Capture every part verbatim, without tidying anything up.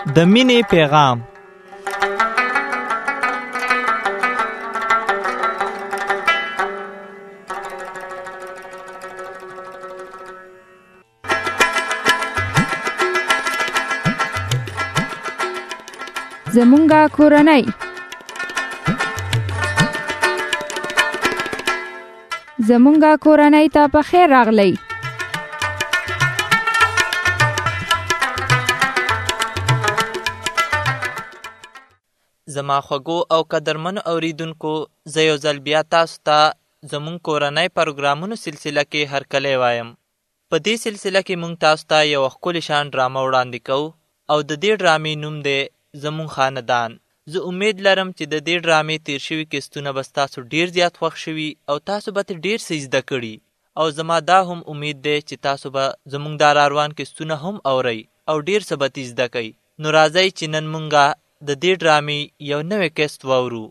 د مینې پیغام. زمونږه کورنۍ زمونږه کورنۍ ته په خیر راغلی. زما خوږو او قدرمنو اوریدونکو، زه یو ځل بیا تاسو ته زمونږ کورنۍ پروګرامونو سلسله کې هرکلی وایم. په دې سلسله کې مونږ تاسو ته یو ښکلې شان ډرامه وړاندې کوو او د دې ډرامې نوم دی زمونږ خاندان. زه امید لرم چې د دې ډرامې تیر شوي قسطونه به ستاسو ډیر زیات خوښ شوي او تاسو به ترې ډیر څه زده کړي، او زما دا هم امید دی چې تاسو به زمونږ دا راروان قسطونه هم اورئ او ډیر څه به ترې زده کړئ. نو راځئ چې نن مونږه د دې ډرامې یو نوی قسط واورو.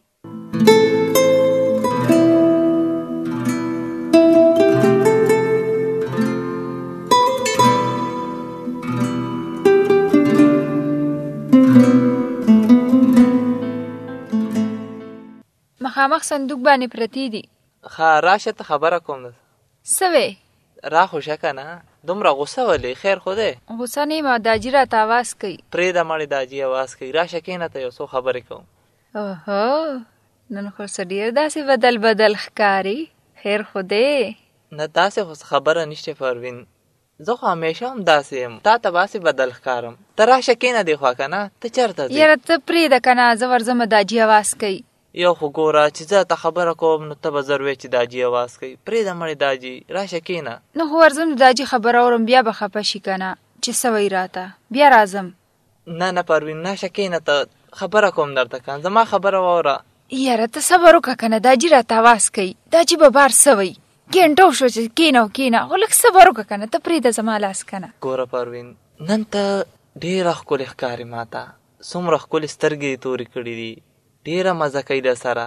مخامخ صندوق باندې پرتی دي. ښه راشه ته خبره کوم. څه وې؟ را خوشه که نه؟ دومره غوسه ولې؟ خیر خو دی؟ غوسه نه یم، داجي راته آواز کوي. پرېږده مړې داجي آواز کوي. راشه کښېنه ته یو څو خبرې کوم. اوهو، نن خو څه ډېر داسې بدل بدل ښکاري. خیر خو دی؟ نه داسې خو خبره نشته پروین، زه خو همیشه هم داسې یم، تا ته به هسې بدل ښکارم. ته راشه کښېنه دې خوا که نه؟ ته چېرته ځې؟ یاره ته پرېږده که نه، زه ورځمه داجي آواز کوي. یو خو ګوره چې زه ته خبره کوم نو ته به زر وې چې داجي آواز کوي. پرېږده مړې داجي، راشه کښېنه. نو خو ورځم د داجي خبره اورم بیا به خفه شي که نه چې څه وایي راته. بیا راځم. نه نه پروین، راشه کښېنه، ته خبره کوم درته که زما خبره واوره. یاره ته صبر وکړه که نه، داجي راته آواز کوي. داجي به بار څه وایي؟ ګنټه وشوه چې کښېنه او کښېنه، خو لږ صبر وکړه که نه، ته پرېږده زما لاس که نه. ګوره پروین، نن ته ډېره ښکلې ښکارې ما ته. څومره ښکلې سترګې یې تورې کړي دي، ډېره مزه کوي در سره.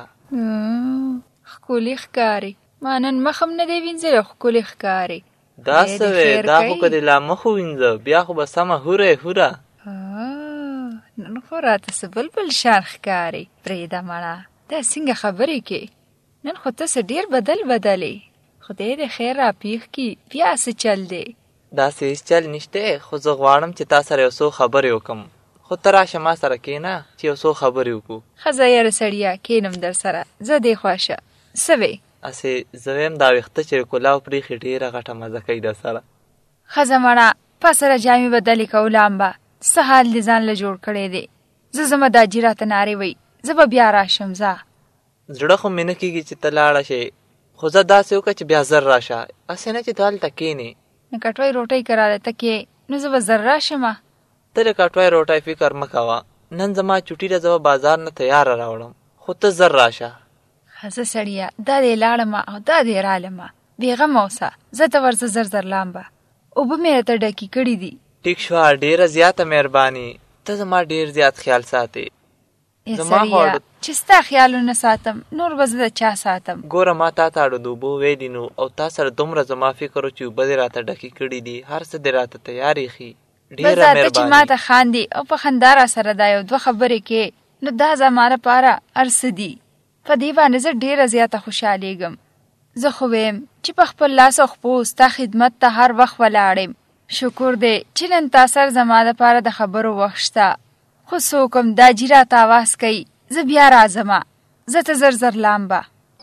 ښکلې ښکارې؟ ما نن مخ هم نه دی وینځلی، ښکلې ښکارې. دا څه وې؟ دا خو که دې لا مخ ووینځه بیا خو به سمه هوره یې هوره. نن خو راته څه بل بل شان ښکارې. پرېږده مړه، دا څنګه خبرې کې؟ نن خو ته څه ډېر بدل بدلې. خدای دې خیر را پیښ کړي. بیا څه چل دی؟ داسې هېڅ چل نشته، خو زه غواړم چې تا سره یو څو خبرې وکړم. خو ته راشه ما سره کښېنه چې یو څو خبرې وکړو. ښه ځه یاره سړیه، کښېنم در سره. زه دې خوا شه. څه وې؟ هسې زه ویم دا ویښته چې کلاو پرېښي ډېره غټه مزه کوي در سره. ښه ځه مړه، پا سره جامې بدلې کوو لامبه. څه حال دې ځان له جوړ کړی دی؟ زه ځمه داجي راته نارې وی، زه به بیا راشم. ځه. زړه خو مې نه کېږي چې ته لاړه شې، خو زه داسې وکړه چې بیا زر راشه، هسې نه چې ته هلته کښېنې. نو کټوۍ روټۍ که راله ته کې نو زه به زر راشمه. ته د کټوۍ روټۍ فکر مه کوه، نن زما چوټي ده، زه به بازار نه تیاره راوړم، خو ته زر راشه. ښه ځه سړیه، دا دې لاړمه او دا دې رالمه، بېغمه اوسه. زه ته ورځه زر زر لامبه. اوبه مې راته ډکې کړي دي. ټیک شوه، ډېره زیاته مهرباني. ته زما ډېر زیات خیال ساتې. سړیه چې ستا خیالونه ساتم نور به زه د چا ساتم؟ ګوره ما تا ته اړو د اوبو ویلي نو، او تا سره دومره زما فکر و چې اوبه دې راته ډکې کړي دي، هر څه دې راته تیار ایښي. ډېره مهرباني. بس چې ما ته خاندي او په خندا را سره دا یو دوه خبرې کې، نو دا زما لپاره هر څه دي. په دې باندې زه ډېره زیاته خوشحالېږم. زه خو ویم چې په خپل لاس او خپو ستا خدمت ته هر وخت ولاړم. شکر دی چې نن تا سر زما لپاره د خبرو وخت شته. خو څوک هم داجي راته آواز کوي، زه بیا راځمه. زه ته زر زر لامبه.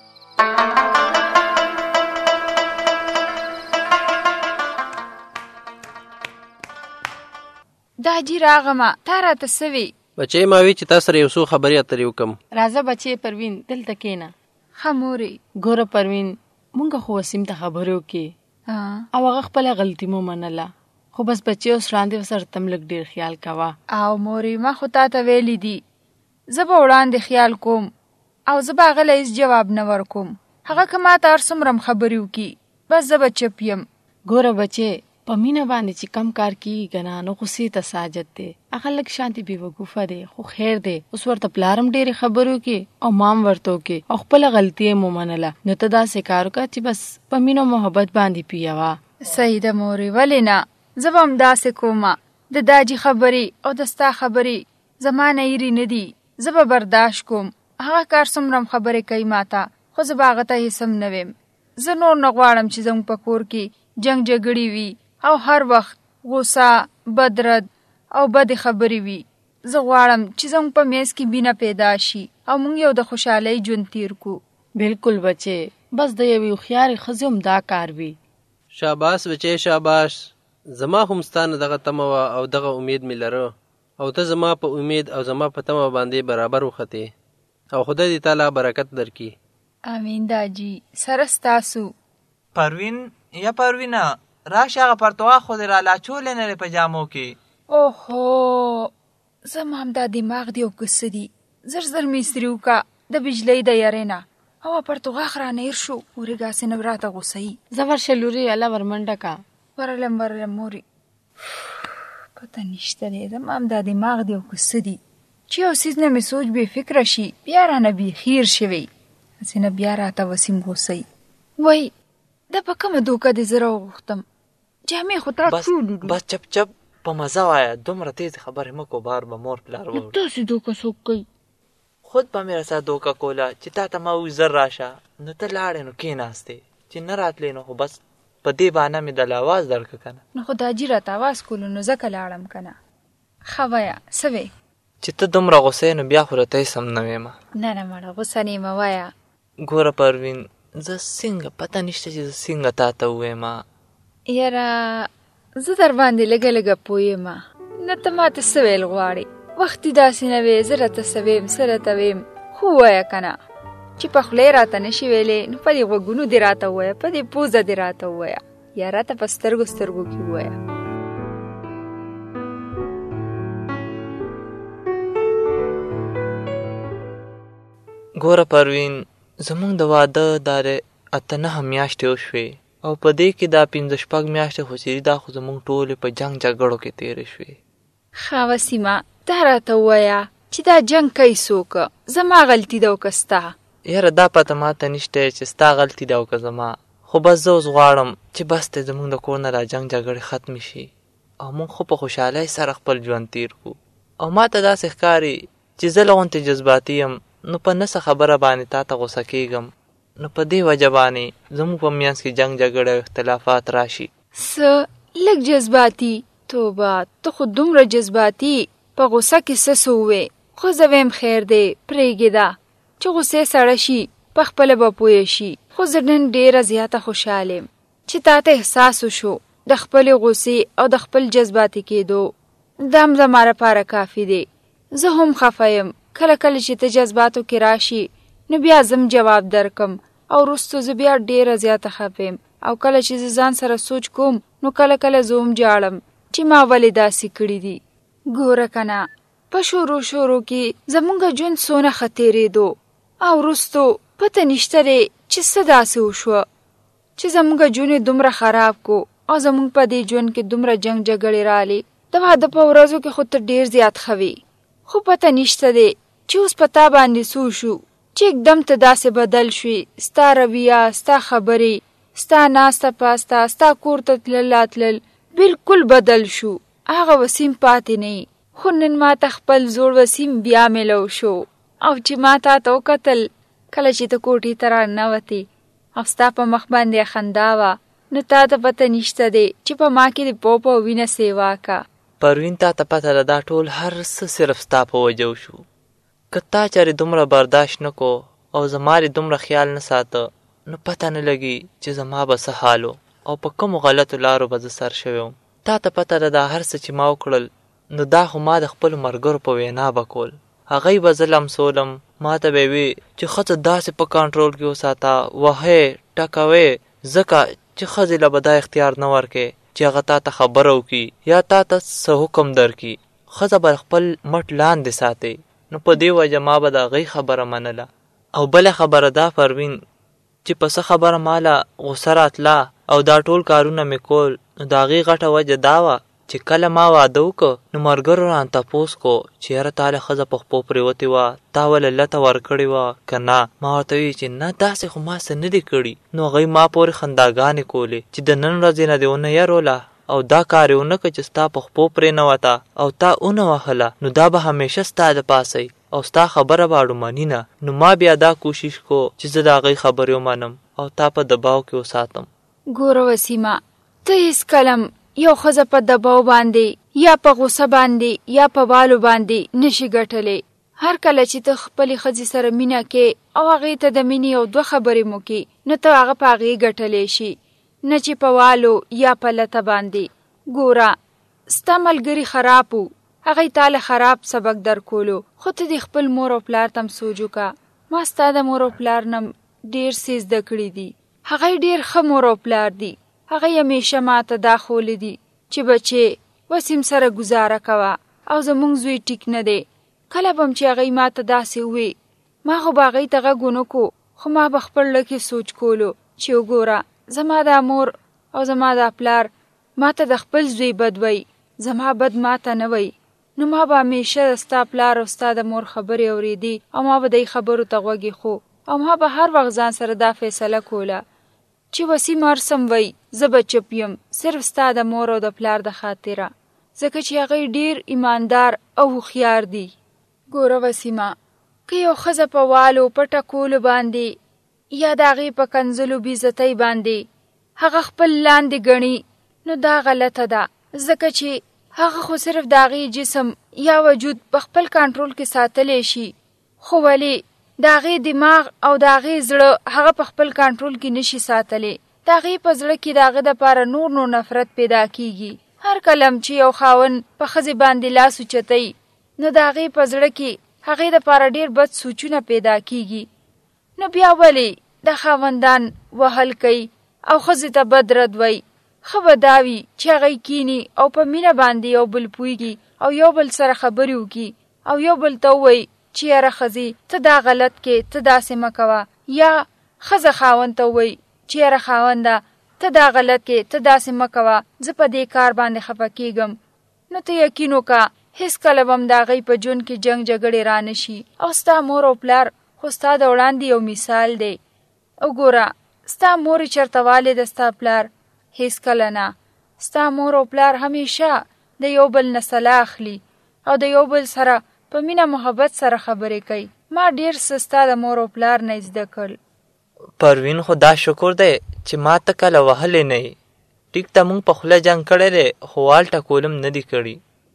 داجي راغمه، تا راته څه وی؟ بچی ما وی چې تا سره یو څو خبرې اترې وکړم. راځه بچی پروین، دلته کښېنه. ښه مورې. ګوره پروین، مونږ خو وسیم ته خبرې وکړې او هغه خپله غلطي مو منله، خو بس بچی اوس وړاندې ورسره تم لږ ډېر خیال کوه. او مورې ما خو تا ته ویلي دي زه به وړاندې خیال کوم او زه به هغه له هېڅ جواب نه ورکوم. هغه که ما ته هر څومره هم خبرې وکړي بس زه به چپ یم. ګوره بچی، په مینه باندې چې کم کار کېږي که نه نو غصې ته ساجت دی. هغه لږ شانتې بېوقوفه دی، خو خیر دی. اوس ورته پلار هم ډېرې خبرې وکړې او ما هم ورته وکړې او خپله غلطي یې مو منله. نو ته داسې کار وکړه چې بس په مینه محبت باندې پیوه. صحیح ده مورې، ولې نه؟ زه به هم داسې کومه. د داجی خبرې او د ستا خبرې زما نه ایرې نه دي. زه به برداشت کوم. هغه کار څومره خبرې کوي ماته، خو زه به هغه ته هېڅ هم نه ویم. زه نور نه غواړم چې زموږ په کور کې جنګ جګړې وي او هر وخت غوسه، بدرد او بدې خبرې وي. زه غواړم چې زموږ په میز کې مینه پیدا شي او موږ یو د خوشحالۍ ژوند تیر کو. بالکل بچې، بس د یوې هوښیارې ښځې هم دا کار وي. شاباس بچې شاباس. زما هم ستانه دغه تمه وه او دغه امید مې لره، او ته زما په امید او زما په تمه باندې برابر وختې، او خدای دې تعالی برکت درکړي. امین داجی، سره ستاسو. پروین یا پروینه راشه، هغه پرتوغه خو دې را لاچولې نه په جامو کې. اوهو، زما هم دا دماغ دی او که څه دي. زر زر مې استري وکړه د بجلۍ د یارې نه، او پرتوغاښ رانه هېر شو. ورېږه هسې نه راته غوسه یي. زه ورشه لورې، الله ورمنډه کا. ورلم ورلم مورې، پته نشته دی. زما هم دا دماغ دی او که څه دي چې یو څیز نه مې سوچ بې فکره شي، بیا رانه بیخي هېر شوی. هسې نه بیا راته وسیم غوسه یي. وایي دا په کومه دوکه دې زه راوغوښتم؟ جامې خو تا بس ټولې دي. بس چپ چپ په مزه وایه، دومره تیز خبرې مه کو، بار به مور پلار وړي. داسې دوکه څوک کوي؟ خود به مې راسره دوکه کوله چې تا ته ما ووایي زر راشه، نو ته لاړې نو کېناستې، چې نه راتلې نو خو بس په دې بهانه مې دله اواز درکړه که نه. نو خو داجي راته اواز کولو نو ځکه لاړم که نه. ښه وایه څه وې؟ چې ته دومره غوسه یې نو بیا خو راته هېڅ هم نه ویمه. نه نه مړه غوسه نه یم، وایه. ګوره پروین، زه څنګه پته نشته چې زه څنګه تا ته وویمه. یاره زه در باندې لږه لږه پوهېمه، نه ته ما ته څه ویل غواړې. وخت دې داسې نه وې زه راته څه ویم څه راته ویم. خو ووایه که نه، چې په خوله یې راته نه شي ویلې نو په دې غوږونو دې راته ووایه، په دې پوزه دې راته ووایه، یا راته په سترګو سترګو کې ووایه. ګوره پروین، زمونږ د واده دارې اته نهه میاشتې وشوې، او په دې کې دا پنځه شپږ میاشتې خو چې دا خو زمونږ ټولې په جنګ جګړو کې تېرې شوې. ښه وسیمه، دا راته ووایه چې دا جنګ کوي څوک؟ زما غلطي ده او که ستا؟ یاره دا پته ماته نشته چې ستا غلطي ده او که زما، خو بس زه اوس غواړم چې بس ته زمونږ د کور نه دا جنګ جګړې ختمې شي او مونږ خو په خوشحالۍ سره خپل ژوند تیر کړو. او ماته داسې ښکاري چې زه له غوندې جذباتي یم، نو په نه څه خبره باندې تا ته غوسه کېږم، نو په دې وجه باندې زموږ په منځ کې جنګ جګړه او اختلافات راشي. څه لږ جذباتي؟ توبه، ته خو دومره جذباتي. په غوسه کې څه څه ووې؟ خو زه ویم خیر دی پرېږده چې غوسې سړه شي، په خپله به پوه شي. خو زه نن ډېره زیاته خوشحاله یم چې تا ته احساس وشو د خپلې غوسې او د خپل جذباتي کېدو. دا هم زما لپاره کافي دی. زه هم خفه یم، کله کله چې ته جذباتو کې راشي نو بیا زم جواب درکم، او وروستو زه بیا ډېره زیاته خفه یم. او کله چې زه ځان سره سوچ کوم نو کله کله زه هم جاړم چې ما ولې داسې کړي دي. ګوره که نه، په شورو شورو کې زمونږ ژوند څونه ښه تېرېدو، او وروستو پته نشته دی چې څه داسې وشوه چې زمونږ ژوند یې دومره خراب کو، او زمونږ په دې ژوند کې دومره جنګ جګړې رالې. د واده په ورځو کې خو ته ډېر زیات ښه وې، خو پته نشته دی چې اوس په تا باندې څه وشو چې एकदम ته داسې بدل شوې. ستا رویه، ستا خبرې، ستا ناسته پاسته، ستا کور ته تلل راتلل بلکل بدل شو. هغه وسیم پاتې نه یي. خو نن ما ته خپل زوړ وسیم بیا میلو شو، او چې ما تا ته وکتل کله چې ته کوټې ته راننوتې او ستا په مخ باندې خندا وه، نو تا ته پته نشته دی چې په ما کې د پوپ او وینه سیوا کا. پروین، تا ته پته ده دا ټول هر څه صرف ستا په وجه وشو. که تا چارې دومره برداشت نه کو او زما یې دومره خیال نه ساته، نو پته نه لګي چې زما به څه حال و او په کومو غلطو لارو به زه سر شوی وم. تا ته پته ده دا هر څه چې ما وکړل نو دا خو ما د خپلو ملګرو په وینا به کول. هغوی به زه لمسولم، ما ته به یې وي چې ښځه داسې په کنټرول کې وساته، وهې ټکوې، ځکه چې ښځې له به دا اختیار نه ورکې چې هغه تا ته خبره وکړي یا تا ته څه حکم درکړي. ښځه به خپل مټ لاندې ساتي. نو په دې وجه ما به د هغوی خبره منله. او بله خبره دا پروین چې په څه خبره ماله غوسه راتله او دا ټول کارونه مې کول، نو د هغې غټه وجه دا وه چې کله ما واده وکړه نو ملګرو رانه تپوس کو چې یاره تا له ښځه په خپو پرېوتې وه، تا ولې لته ورکړې وه که نه؟ ما ورته وویل چې نه داسې خو ما څه نه دي کړي. نو هغوی ما پورې خنداګانې کولې چې د نن ورځې نه دې ونه یروله او دا کار یې ونه که چې ستا په خپو پرې نه وته او تا اونه وهله نو دا به همیشه ستا د پاسئ او ستا خبره به اړو مني نه. نو ما بیا دا کوشش کو چې زه د هغې خبرې ومنم او تا په دباو کې وساتم. ګوره وسیمه، ته هیڅ کلم یو ښځه په دباو باندې یا په غوسه باندې یا په والو باندې نشي ګټلی. هر کله چې ته خپلې ښځې سره مینه کې او هغې ته د مینې یو دوه خبرې مو کې نو ته هغه په هغې ګټلی شي، نه چې په والو یا په لته باندې. ګوره، ستا ملګري خراب وو، هغې تا له خراب سبق در کولو، خو ته د خپل مور او پلار تم سوچ وکړه. ما ستا د مور او پلار نه ډېر څه زده کړي دي. هغې ډېر ښه مور او پلار دي. هغې همیشه ما ته دا ښوولي دي چې بچې وسیم سره ګزاره کوه او زموږ زوی ټیک نه دی. کله به هم چې هغې ما ته داسې ووې ما خو به هغې ته غږ ونه کو، خو ما به خپل زړه کې سوچ کولو چې وګوره زما دا مور او زما دا پلار ما ته د خپل زوی بد وی، زما بد ما ته نه وی. نو ما به همیشه ستا پلار او ستا د مور خبرې اورېدې او ما به دی خبرو ته غوږ ایښو او ما به هر وخت ځان سره دا فیصله کوله چې وسیم هر سم وی زه به چپ یم صرف ستا د مور او د پلار د خاطره، ځکه چې هغې ډېر ایماندار او هوښیار دي. ګوره وسیمه، که یو ښځه په والو په ټکولو باندې یا د هغې په کنځلو بېعزتۍ باندې هغه خپل لاندې ګڼي نو دا غلطه ده، ځکه چې هغه خو صرف د هغې جسم یا وجود په خپل کنټرول کې ساتلی شي، خو ولې د هغې دماغ او د هغې زړه هغه په خپل کنټرول کې نشي ساتلی. د هغې په زړه کې د هغه دپاره نور نور نفرت پیدا کیږي. هر کلم چې یو خاوند په ښځې باندې لاس اوچتوي نو د هغې په زړه کې هغې دپاره ډېر بد سوچونه پیدا کیږي. نو بیا ولې د خاوندان وهل کوي او ښځې ته بد رد وی؟ ښه به دا وي چې هغې کیني او په مینه باندې یو بل پوهېږي او یو بل سره خبرې وکړي او یو بل ته ووایي چې یاره ښځې ته دا غلط کې ته داسې مه کوه، یا ښځه خاوند ته ووایي چې یاره خاونده ته دا غلط کې ته داسې مه کوه، زه په دې کار باندې خفه کېږم. نو ته یقین وکړه هېڅ کله به هم د هغې په ژوند کې جنګ جګړې را نه شي. او ستا مور او پلار خو ستا د وړاندې یو مثال دی. وګوره، ستا مور چېرته والی د ستا پلار؟ هېڅ کله نه. ستا مور او پلار همیشه د یو بل نه سلا اخلي او د یو بل سره په مینه محبت سره خبرې کوي. ما ډېر څه ستا د مور او پلار نه زده کړل. پروین، خو دا شکر دی چې ما ته کله وهلی نه یې. ټیک ته مونږ په خوله جنګ کړی دی خو وال ټکولم نه دي کړي.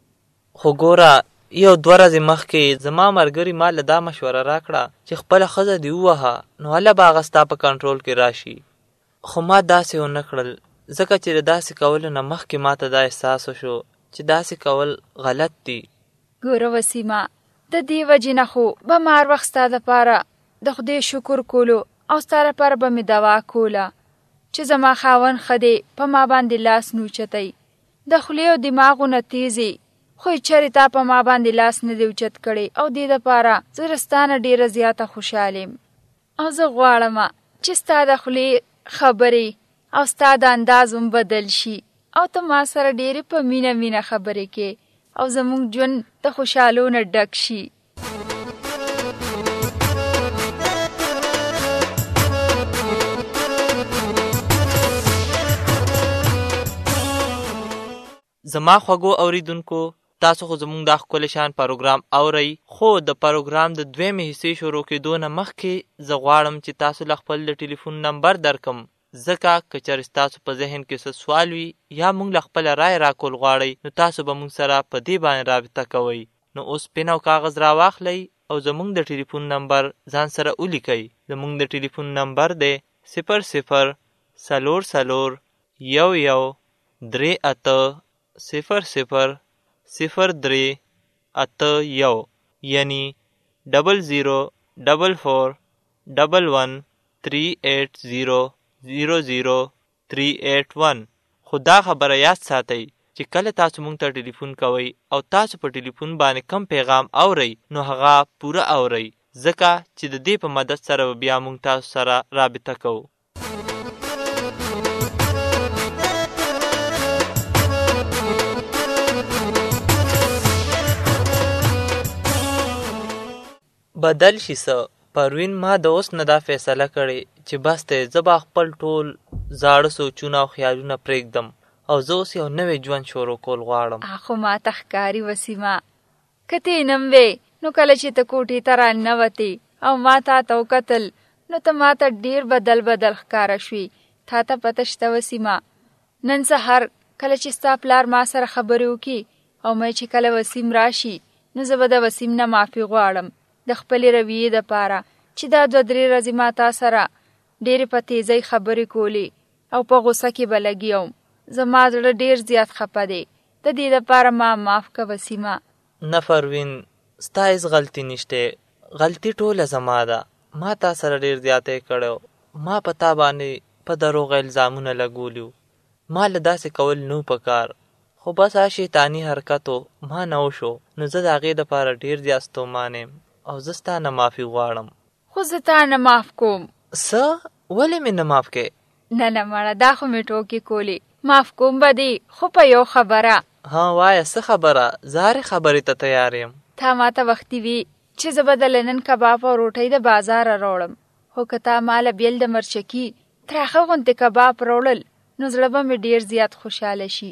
خو ګوره، یو دوه ورځې مخکې زما ملګري ما له دا مشوره راکړه چې خپله ښځه دې ووهه نو هله به هغه ستا په کنټرول کې راشي. خو ما داسې ونه کړل، ځکه چې د داسې کولو نه مخکې ما ته دا احساس وشو چې داسې کول غلط دي. ګوره وسیمه، د دې وجې نه خو به ما هر وخت ستا دپاره د خدای شکر کولو او ستا لپاره به مې دوا کوله چې زما خاوند ښه دی په ما باندې لاس نه اوچتی. د خولې او دماغو نه تیزې خو یې چرې تا په ما باندې لاس نه دی اوچت کړی او دې دپاره زه له ستا نه ډېره زیاته خوشحاله یم. او زه غواړم چې ستا د خولې خبرې او ستا د انداز هم بدل شي او ته ما سره ډېرې په مینه مینه خبرې کې او زموږ ژوند د خوشحالو نه ډک شي. زما خوږو اوریدونکو، تاسو خو زموږ دا ښکلی شان پروګرام اورئ، خو د پروګرام د دویمې حصې شروع کېدو نه مخکې زه غواړم چې تاسو له خپل د ټلیفون نمبر درکم، ځکه که چېرې ستاسو په ذهن کې څه سوال وي یا موږ له خپله رایې راکول غواړئ نو تاسو به موږ سره په دې باندې رابطه کوئ. نو اوس پین او کاغذ راواخلئ او زموږ د ټلیفون نمبر ځان سره ولیکئ. زموږ د ټلیفون نمبر دی صفر صفر څلور څلور یو یو درې اته صفر صفر صفر درې اته یو، یعنی ډبل زیرو ډبل فور ډبل ون تھری ایٹ زیرو زیرو زیرو تھری ایٹ ون. خو دا خبره یاد ساتئ چې کله تاسو مونږ ته ټلیفون کوئ او تاسو په ټلیفون باندې کم پیغام اورئ نو هغه پوره اورئ، ځکه چې د دې په مدد سره بیا مونږ تاسو سره رابطه کوو. بدل شي څه؟ پروین، ما د اوس نه دا فیصله کړې چې بس دی، زه به خپل ټول زاړه سوچونه او خیالونه پرېږدم او زه اوس یو نوی ژوند شروع کول غواړم. اخو ما ته ښکاري وسیمه که ته یې نم وې نو کله چې ته کوټې ته راننوتې او ما تا ته وکتل نو ته ما ته ډېر بدل بدل ښکاره شوې. تا ته پته شته وسیمه نن سهار کله چې ستا پلار ما سره خبرې وکړي او مې چې کله وسیم راشي نو زه به د وسیم نه معافي غواړم د خپلې رویې دپاره چې دا دوه درې ورځې ما تا سره ډېرې په تیزۍ خبرې کولې او په غوسه کې به لګي وم. زما زړه ډېر زیات خفه دی. د دې دپاره ما معاف که وسیمه. نه پروین ستا هېڅ غلطي نشته. غلطي ټوله زما ده. ما تا سره ډېر زیاتی کړی. ما په تا باندې په دروغ الزامونه لګولیو. ما له داسې کول نو پکار خو بس ها شیطاني حرکتو ما نه وشو نو زه د هغې دپاره ډېر زیات ستومان یم او زه ستا نه معافي غواړم. خو زه تا نه معاف کوم. څه؟ ولې مې نه معاف کې؟ نه نه مړه دا خو مې ټوکې کولې. معاف کوم به دې خو په یو خبره. ها وایه څه خبره؟ زه هرې خبرې ته تیار یم. تا ما ته وختي وي چې زه به د لنن کباب او روټۍ د بازاره راوړم خو که تا ما له بیل د مرچکي تراخه غوندې کباب راوړل نو زړه به مې ډېر زیات خوشحاله شي.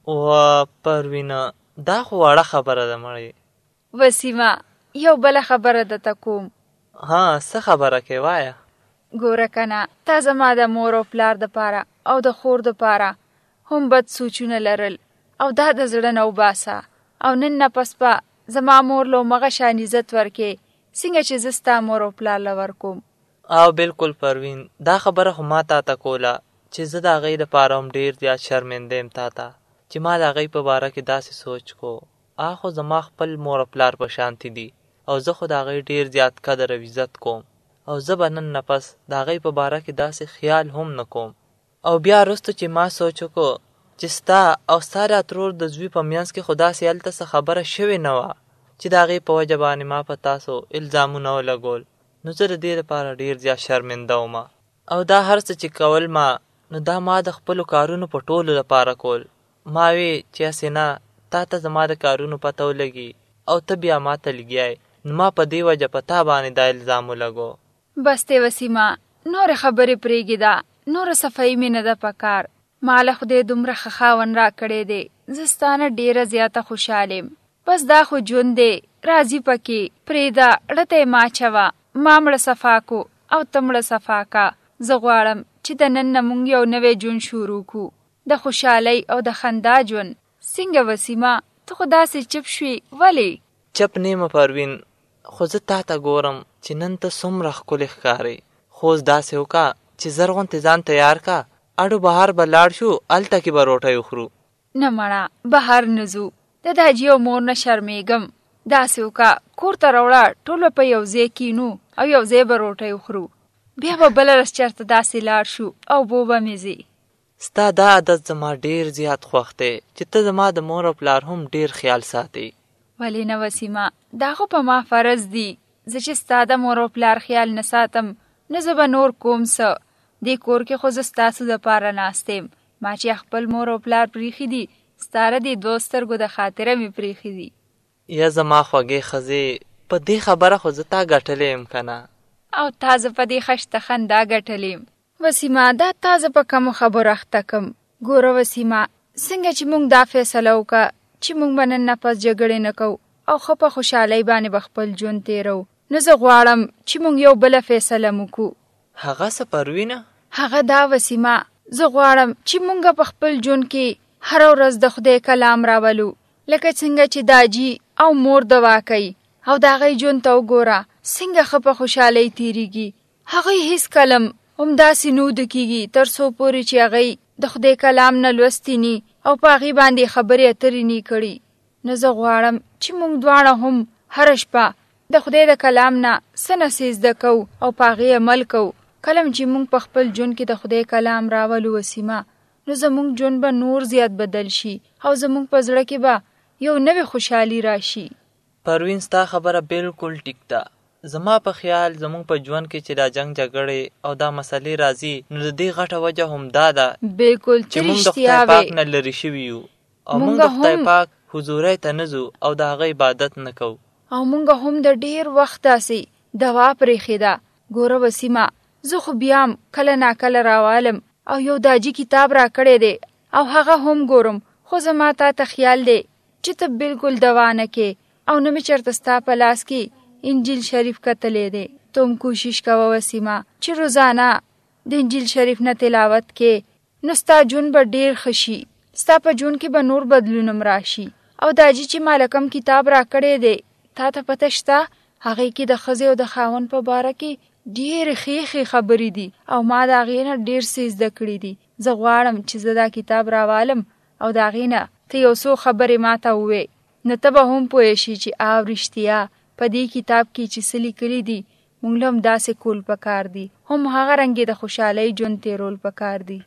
وا پروینه دا خو وړه خبره ده مړې. وسیمه یو بله خبره درته کوم. ها څه خبره کې وایه. ګوره کنه تا زما د مور او پلار دپاره او د خور دپاره هم بد سوچونه لرل او دا د زړه نه وباسه او نن نه پس به زما مور له مغه شان عزت ورکې څنګه چې زه ستا مور او پلار له ورکوم. او بالکل پروین دا خبره خو ما تا ته کوله چې زه د هغې دپاره هم ډېر زیات شرمنده یم تا ته چې ما د هغې په باره کې داسې سوچ کو. هغه خو زما خپل مور او پلار په شانتې دي او زه خو د هغې ډېر زیات قدر او عزت کوم او زه به نن نه پس د هغې په باره کې داسې خیال هم نه کوم. او بیا وروسته چې ما سوچ وکړو چې ستا او ستا د ترور د زوی په منځ کې خو داسې هلته څه خبره شوې نه وه چې د هغې په وجه باندې ما په تاسو الزامونه ولګول نو زه د دې لپاره ډېر زیات شرمنده وم او دا هر څه چې کول ما نو دا ما د خپلو کارونو په ټولو لپاره کول. ما وی چې هسې نه تا ته زما د کارونو پته ولګي او ته بیا ما ته لګیای نو ما په دې وجه په تا باندې دا الزام ولګو. بس دی وسیمه نورې خبرې پرېږده. نوره صفایي مې نه ده پکار. ما له خدای دومره ښه خاوند را کړی دی زه ستا نه ډېره زیاته خوشحاله یم. بس دا خو ژوند دی راځي پکې پرېږده اړه ته یې ما اچوه. ما مړه صفا کو او ته مړه صفا کا. زه غواړم چې د نن نه مونږ یو نوی ژوند شروع کړو د خوشحالۍ او د خندا ژوند. څنګه وسیمه ته خو داسې چپ شوې ولې؟ چپ نیمه پروین خو زه تا ته ګورم چې نن ته څومره ښکلې ښکارې خو اوس داسې وکړه چې زر غوندې ځان تیار کا اډو بهار به لاړ شو هلته کې به روټۍ وخورو. نه مړه بهر نه ځو د داجي او مور نه شرمېږم. داسې وکړه کور ته راوړه ټوله په یو ځای کینو او یو ځای به روټۍ وخورو بیا به بله ورځ چېرته داسې لاړ شو او بو به مې ځي. ستا دا عادت زما ډېر زیات خوښ دی چې ته زما د مور او پلار هم ډېر خیال ساتې. ولې نه وسیمه دا خو په ما فرض دي. زه چې ستا د مور او پلار خیال نه ساتم نه زه به نور کوم څه. دې کور کې خو زه ستاسو دپاره ناست یم. ما چې خپل مور او پلار پریښي دي ستا د دې دوه سترګو د خاطره مې پریښي دي. یا زما خوږې ښځې په دې خبره خو زه تا ګټلی یم که نه؟ او تا زه په دې خشته خندا ګټلی یم. وسیمه دا تا زه په کمو خبرو اخته کم. ګوره وسیمه څنګه چې موږ دا فیصله وکړه چې موږ به نن نه پس جګړې نه کوو او ښه په خوشحالۍ باندې به خپل ژوند تېرو نو زه غواړم چې موږ یو بله فیصله وکړو. هغه څه پروینه؟ هغه دا وسیمه زه غواړم چې موږ په خپل ژوند کې هره ورځ د خدای کلام راولو لکه څنګه چې داجي او مور دوا کوي او د هغې ژوند ته وګوره څنګه ښه په خوشحالۍ تېرېږي. هغوی هېڅ کلم همداسې نه وده کېږي تر څو پورې چې هغوی د خدای کلام نه لوستي ني او په هغې باندې خبرې اترې ني کړي. نو زه غواړم چې موږ دواړه هم هره شپه د خدای د کلام نه څه نسې زده کوو او په هغې عمل کوو. کله چې موږ په خپل ژوند کې د خدای کلام راولو وسیمه نو زموږ ژوند به نور زیات بدل شي او زموږ په زړه کې به یو نوې خوشحالي راشي. پروین ستا خبره بالکل ټیک ده. زما په خیال زموږ په ژوند کې چې دا جنگ جګړې او دا مسلې راځي نو د دې غټه وجه هم دا ده بالکل چې موږ د خدای پاک نه لرې شوي یو او موږ د خدای پاک حضورۍ ته نه ځو او د هغه عبادت نه کوو. او موږ هم د ډېر وخت داسې دوا پرېښې ده. ګوره وسیمه زه خو بیا هم کله ناکله راوالم او یو داجي کتاب را کړی دی او هغه هم ګورم، خو زما تا ته خیال دی چې ته بالکل دوا نه کې او نه مې چېرته ستا په لاس کې انجیل شریف کتلی دی. ته هم کوشش کوه وسیمه چې روزانه د انجیل شریف نه تلاوت کې، نو ستا ژوند به ډېر ښه شي، ستا په ژوند کې به نور بدلون هم راشي. او دا چې ما لکم کتاب را کړی دی، تا ته پته شته هغې کې د ښځې او د خاوند په باره کې ډېرې ښې ښې خبرې دي او ما د هغې نه ډېر څه زده کړي دي. زه غواړم چې زه دا کتاب راوالم او د هغې نه ته یو څو خبرې ما ته ووې، نو ته به هم پوه شي چې آو رښتیا په دې کتاب کې چې څه لیکلي دي موږ له هم داسې کول پکار دي، هم هغه رنګې د خوشحالۍ ژوند تېرول پکار دي.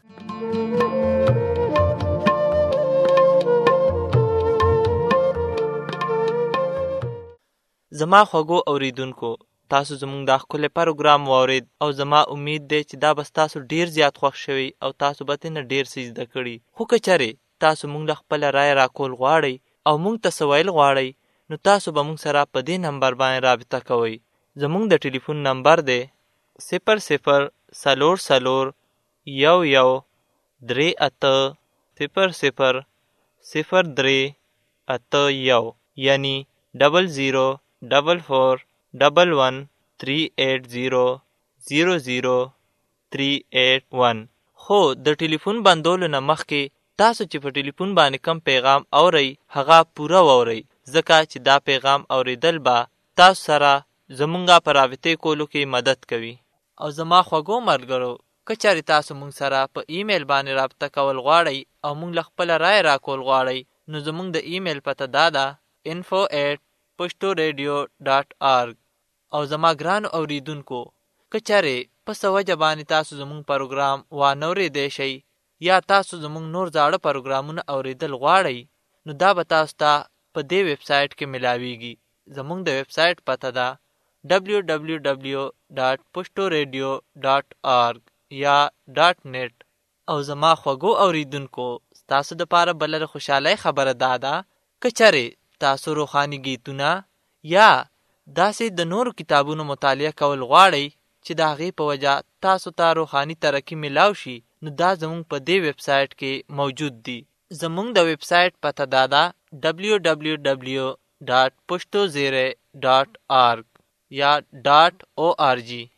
زما خوږو اوریدونکو، تاسو زموږ دا ښکلی پروګرام واورید او زما امید دی چې دا به ستاسو ډېر زیات خوښ شوي او تاسو به ترې نه ډېر څه زده کړي. خو که چېرې تاسو موږ له خپله رایه راکول غواړئ او موږ ته څه ویل غواړئ، نو تاسو به موږ سره په دې نمبر باندې رابطه کوئ. زموږ د ټلیفون نمبر دی صفر صفر څلور څلور یو یو درې اته صفر صفر صفر درې اته یو، یعنی ډبل زیرو ډبل فور ډبل ون تھری ایٹ زیرو زیرو زیرو تھری ایٹ ون. خو د ټلیفون بندولو نه مخکې تاسو چې په ټلیفون باندې کم پیغام اورئ هغه پوره واورئ، ځکه چې دا پیغام اوریدل به تاسو سره زمونږه په رابطې کولو کې مدد کوي. او زما خوږو ملګرو، که چېرې تاسو مونږ سره په ایمیل باندې رابطه کول غواړئ او مونږ له خپله رایه راکول غواړئ، نو زمونږ د ایمیل پته دا ده info at پښتو ریډیو ډاټ آرګ. او زما ګرانو اوریدونکو، که چېرې په څه وجه باندې تاسو زمونږ پروګرام وانه اورېدی شئ یا تاسو زمونږ نور زاړه پروګرامونه اوریدل غواړئ، نو دا به تاسو ته په دې ویب سایټ کې ملاویږي. زمونږ د ویب سایټ پته ده ډبلیو ډبلیو ډبلیو ډاټ پښتو ریډیو ډاټ آرګ یا ډاټ نیټ. او زما خوږو اوریدونکو، ستاسو دپاره بله د خوشحالۍ خبره دا ده، که چېرې تاسو روحاني گیتونه یا داسې د نورو کتابونو مطالعه کول غواړئ چې د هغې په وجه تاسو ته روحاني ترقي ملاو شي، نو دا زمونږ په دې ویب سایټ کې موجود دي. زمونږ د ویب سایټ پته دا ده ډبلیو ډبلیو ډبلیو ډاټ پښتو زیری ډاټ آرګ یا ډاټ او آر جی.